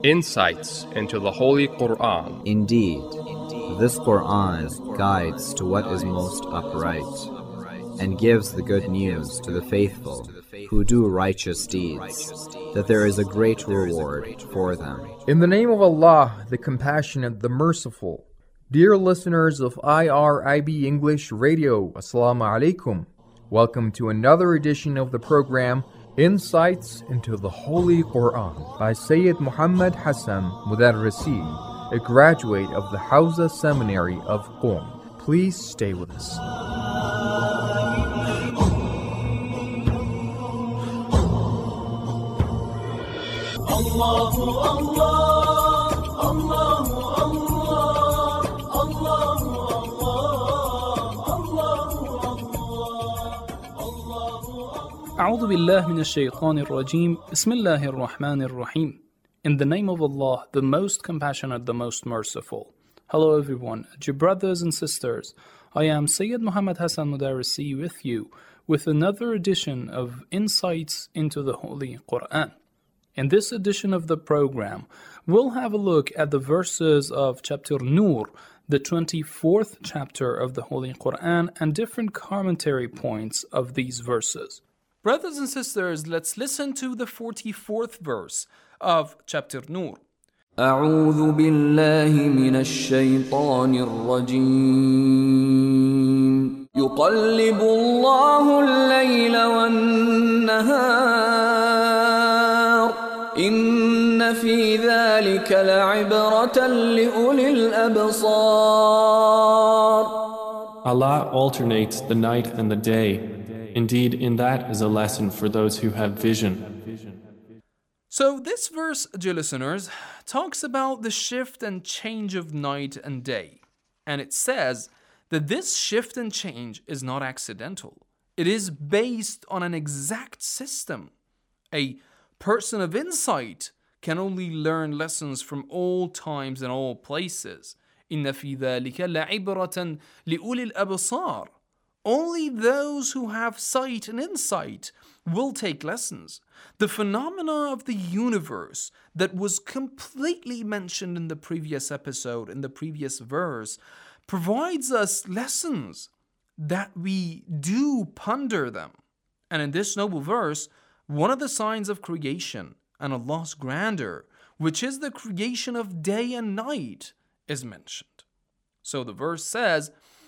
Insights into the Holy Quran. Indeed, this Quran guides to what is most upright, and gives the good news to the faithful who do righteous deeds, that there is a great reward for them. In the name of Allah, the Compassionate, the Merciful. Dear listeners of IRIB English Radio, Assalamu alaikum. Welcome to another edition of the program, Insights into the Holy Quran, by Sayyid Muhammad Hassan Mudarrisi, a graduate of the Hawza Seminary of Qom. Please stay with us. أعوذ بالله من الشيطان الرجيم بسم الله الرحمن الرحيم. In the name of Allah, the most compassionate, the most merciful. Hello everyone, dear brothers and sisters. I am Sayyid Muhammad Hassan Mudarrisi with you with another edition of Insights into the Holy Quran. In this edition of the program, we'll have a look at the verses of chapter Nur, the 24th chapter of the Holy Quran, and different commentary points of these verses. Brothers and sisters, let's listen to the 44th verse of chapter Nur. أعوذ بالله من الشيطان الرجيم يقلب الله الليل والنهار إن في ذلك لعبرة لأولي الأبصار. Allah alternates the night and the day. Indeed, in that is a lesson for those who have vision. So this verse, dear listeners, talks about the shift and change of night and day. And it says that this shift and change is not accidental. It is based on an exact system. A person of insight can only learn lessons from all times and all places. إِنَّ فِي ذَلِكَ لَعِبْرَةً لِأُولِي الْأَبْصَارِ. Only those who have sight and insight will take lessons. The phenomena of the universe that was completely mentioned in the previous episode, in the previous verse, provides us lessons that we do ponder them. And in this noble verse, one of the signs of creation and Allah's grandeur, which is the creation of day and night, is mentioned. So the verse says,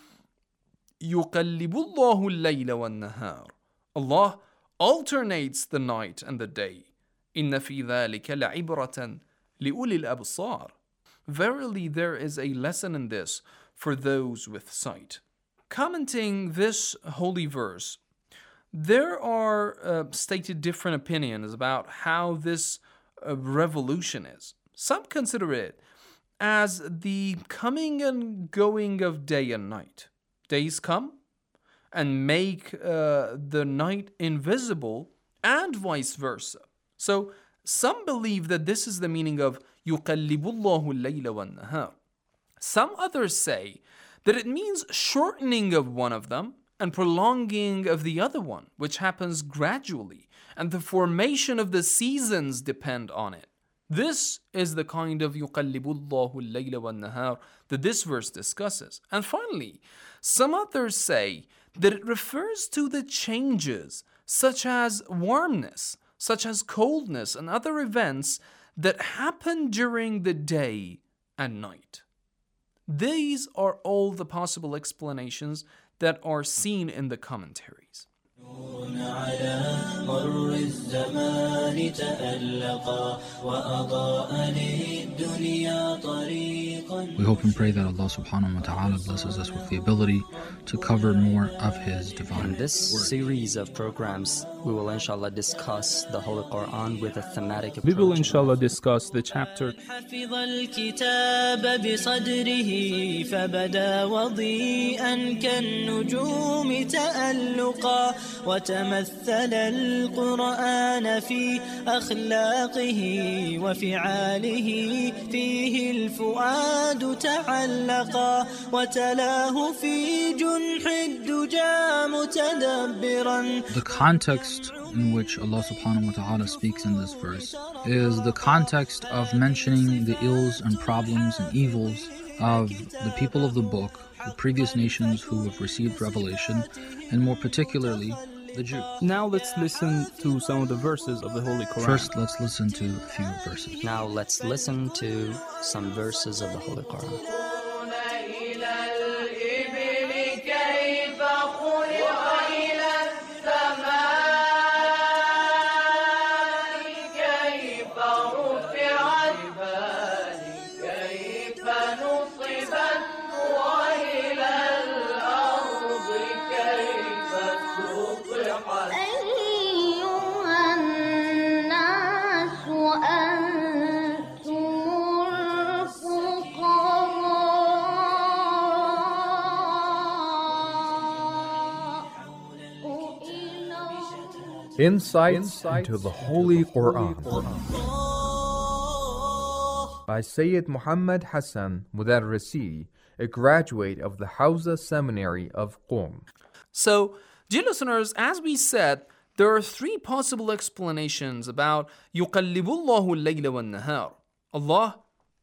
يُقَلِّبُ اللَّهُ اللَّيْلَ وَالنَّهَارِ. Allah alternates the night and the day. إِنَّ فِي ذَلِكَ لَعِبْرَةً لِأُولِي الْأَبْصَارِ. Verily there is a lesson in this for those with sight. Commenting this holy verse, there are stated different opinions about how this revolution is. Some consider it as the coming and going of day and night. Days come and make the night invisible, and vice versa. So some believe that this is the meaning of يُقَلِّبُ اللَّهُ اللَّيْلَ وَالنَّهَارِ. Some others say that it means shortening of one of them and prolonging of the other one, which happens gradually, and the formation of the seasons depend on it. This is the kind of يُقَلِّبُ اللَّهُ اللَّيْلَ وَالنَّهَارِ that this verse discusses. And finally, some others say that it refers to the changes, such as warmness, such as coldness, and other events that happen during the day and night. These are all the possible explanations that are seen in the commentaries. We hope and pray that Allah subhanahu wa ta'ala blesses us with the ability to cover more of His divine In this word. series of programs, we will inshallah discuss the Holy Quran with a thematic approach. We will inshallah discuss the chapter حفظ الكتاب بصدره فبدا وضيئا كالنجوم تألقا وتمثل القرآن في أخلاقه وفعاله فيه الفؤاد تعلقا وتلاه في جل The context in which Allah subhanahu wa ta'ala speaks in this verse is the context of mentioning the ills and problems and evils of the people of the book, the previous nations who have received revelation, and more particularly the Jews. Now let's listen to some of the verses of the Holy Quran. First, let's listen to a few verses. Now let's listen to some verses of the Holy Quran. Insights into the Holy Quran by Sayyid Muhammad Hassan Mudarrisi, a graduate of the Hawza Seminary of Qom. So, dear listeners, as we said, there are three possible explanations about يُقَلِّبُ اللَّهُ اللَّيْلَ وَالنَّهَارِ. Allah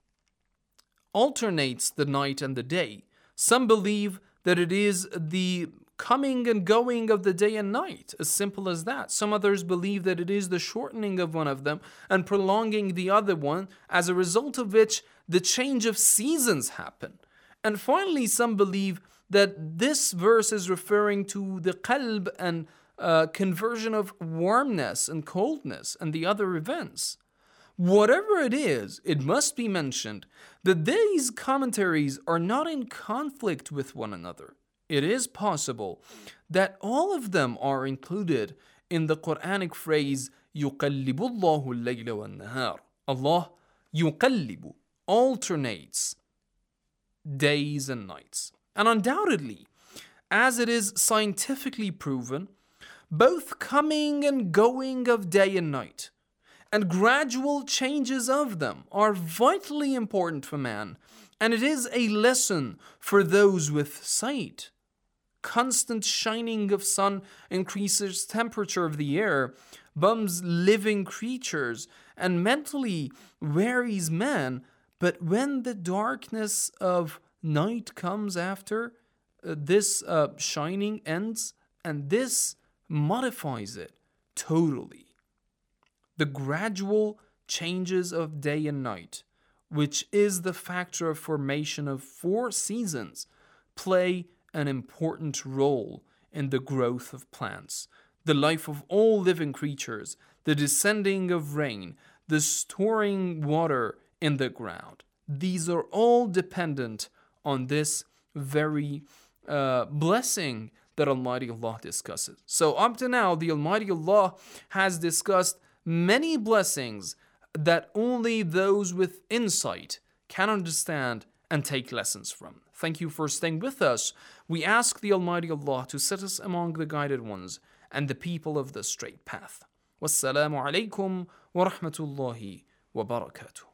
alternates the night and the day. Some believe that it is the coming and going of the day and night, as simple as that. Some others believe that it is the shortening of one of them and prolonging the other one, as a result of which the change of seasons happen. And finally, some believe that this verse is referring to the qalb and conversion of warmness and coldness and the other events. Whatever it is, it must be mentioned that these commentaries are not in conflict with one another. It is possible that all of them are included in the Quranic phrase يُقَلِّبُ اللَّهُ اللَّيْلَ وَالنَّهَارِ. Allah يُقَلِّبُ alternates days and nights. And undoubtedly, as it is scientifically proven, both coming and going of day and night and gradual changes of them are vitally important for man, and it is a lesson for those with sight. Constant shining of sun increases temperature of the air, bums living creatures, and mentally wearies man. But when the darkness of night comes after, this shining ends, and this modifies it totally. The gradual changes of day and night, which is the factor of formation of 4 seasons, play an important role in the growth of plants, the life of all living creatures, the descending of rain, the storing water in the ground. These are all dependent on this very blessing that Almighty Allah discusses. So up to now, the Almighty Allah has discussed many blessings that only those with insight can understand and take lessons from. Thank you for staying with us. We ask the Almighty Allah to set us among the guided ones and the people of the straight path. Wassalamu alaikum wa rahmatullahi wa barakatuh.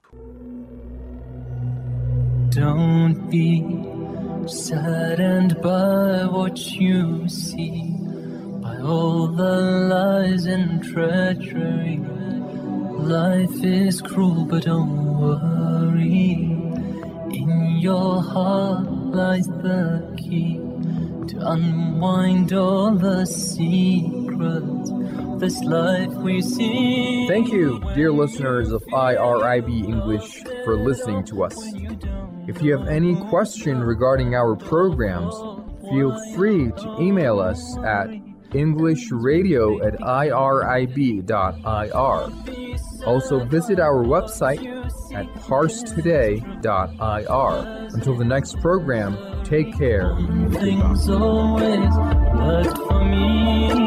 Don't be saddened by what you see, by all the lies and treachery. Life is cruel, but don't worry. In your heart lies the key to unwind all the secrets of this life we see. Thank you, dear listeners of IRIB English, for listening to us. If you have any question regarding our programs, feel free to email us at englishradio@irib.ir. Also visit our website at parstoday.ir. Until the next program, take care. Things always work for me.